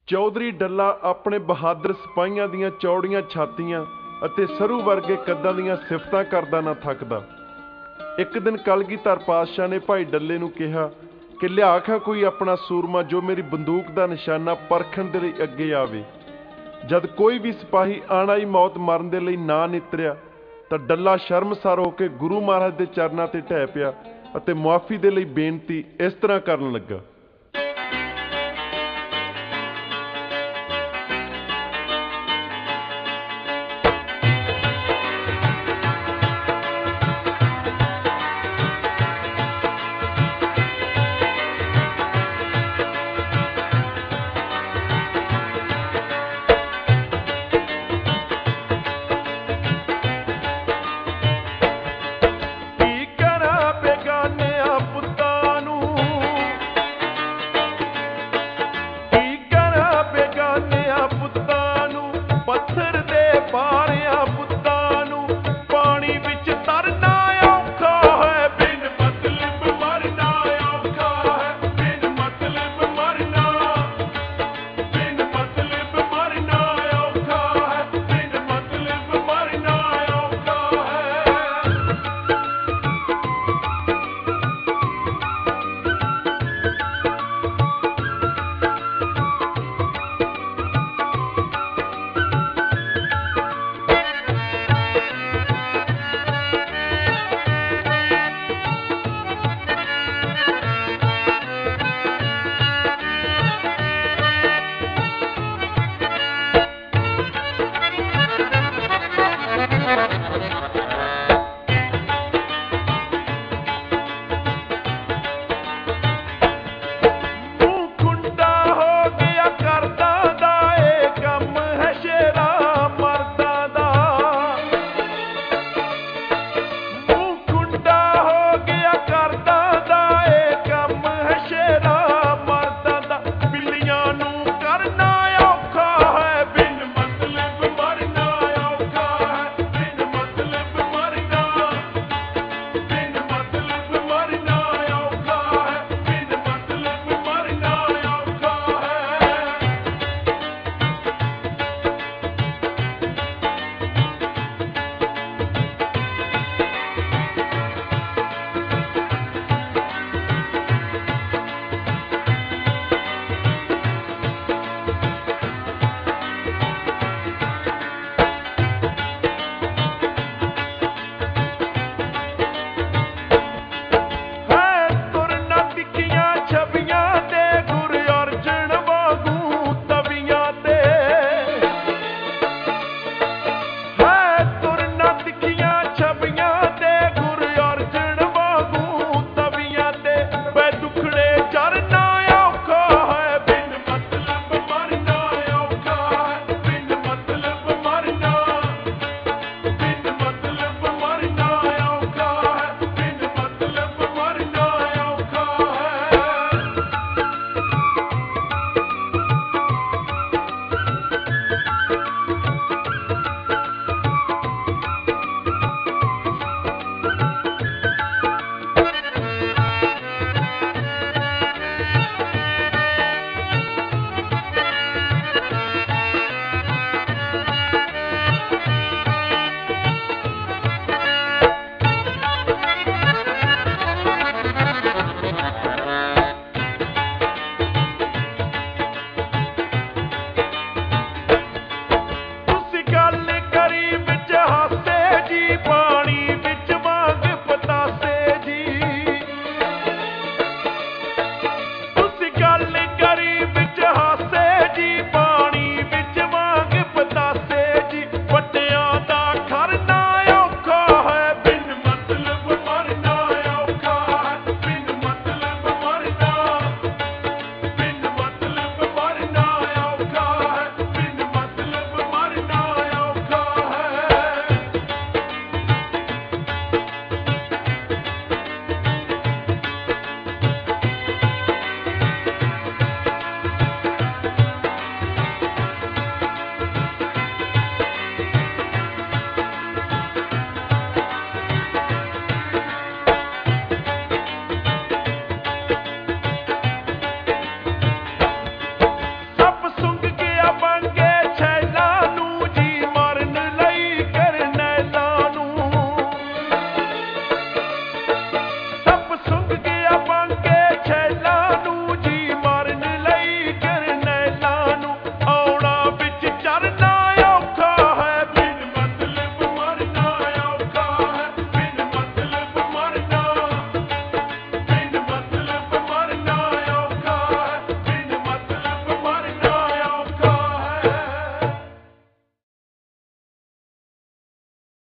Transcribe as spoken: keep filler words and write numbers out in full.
ਚੌਧਰੀ ਡੱਲਾ ਆਪਣੇ ਬਹਾਦਰ ਸਿਪਾਹੀਆਂ ਦੀਆਂ ਚੌੜੀਆਂ ਛਾਤੀਆਂ ਅਤੇ ਸਰੂ ਵਰਗੇ ਕੱਦਾਂ ਦੀਆਂ ਸਿਫਤਾਂ ਕਰਦਾ ਨਾ ਥੱਕਦਾ। ਇੱਕ ਦਿਨ ਕਲਗੀਧਰ ਪਾਤਸ਼ਾਹ ਨੇ ਭਾਈ ਡੱਲੇ ਨੂੰ ਕਿਹਾ ਕਿ ਲਿਆ ਖਾਂ ਕੋਈ ਆਪਣਾ ਸੂਰਮਾ ਜੋ ਮੇਰੀ ਬੰਦੂਕ ਦਾ ਨਿਸ਼ਾਨਾ ਪਰਖਣ ਦੇ ਲਈ ਅੱਗੇ ਆਵੇ। ਜਦ ਕੋਈ ਵੀ ਸਿਪਾਹੀ ਆਣਾਈ ਮੌਤ ਮਰਨ ਦੇ ਲਈ ਨਾ ਨਿੱਤਰਿਆ ਤਾਂ ਡੱਲਾ ਸ਼ਰਮਸਾਰ ਹੋ ਕੇ ਗੁਰੂ ਮਹਾਰਾਜ ਦੇ ਚਰਨਾਂ ਤੇ ਢਹਿ ਪਿਆ ਅਤੇ ਮੁਆਫੀ ਦੇ ਲਈ ਬੇਨਤੀ ਇਸ ਤਰ੍ਹਾਂ ਕਰਨ ਲੱਗਾ।